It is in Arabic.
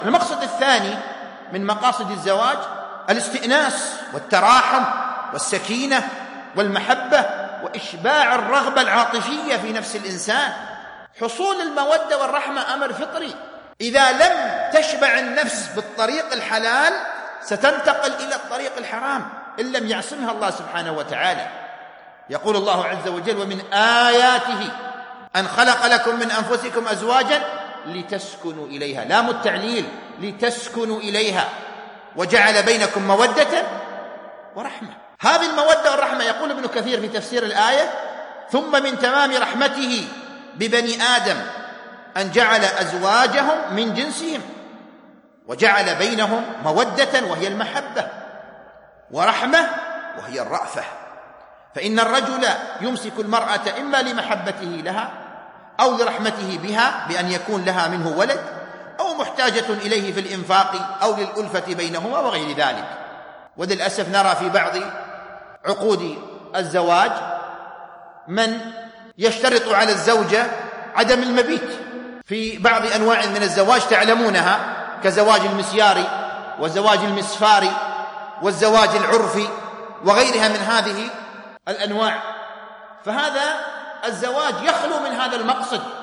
المقصد الثاني من مقاصد الزواج الاستئناس والتراحم والسكينة والمحبة وإشباع الرغبة العاطفية في نفس الإنسان. حصول المودة والرحمة أمر فطري، إذا لم تشبع النفس بالطريق الحلال ستنتقل إلى الطريق الحرام إن لم يعصمها الله سبحانه وتعالى. يقول الله عز وجل: ومن آياته أن خلق لكم من أنفسكم أزواجا لتسكنوا إليها، لام التعليل، لتسكنوا إليها، وجعل بينكم مودة ورحمة. هذه المودة والرحمة يقول ابن كثير في تفسير الآية: ثم من تمام رحمته ببني آدم أن جعل أزواجهم من جنسهم وجعل بينهم مودة وهي المحبة، ورحمة وهي الرأفة. فإن الرجل يمسك المرأة إما لمحبته لها أو لرحمته بها بأن يكون لها منه ولد، أو محتاجة إليه في الإنفاق أو للألفة بينهما وغير ذلك. وللأسف نرى في بعض عقود الزواج من يشترط على الزوجة عدم المبيت في بعض أنواع من الزواج تعلمونها، كزواج المسياري وزواج المسفاري والزواج العرفي وغيرها من هذه الأنواع. فهذا الزواج يخلو من هذا المقصد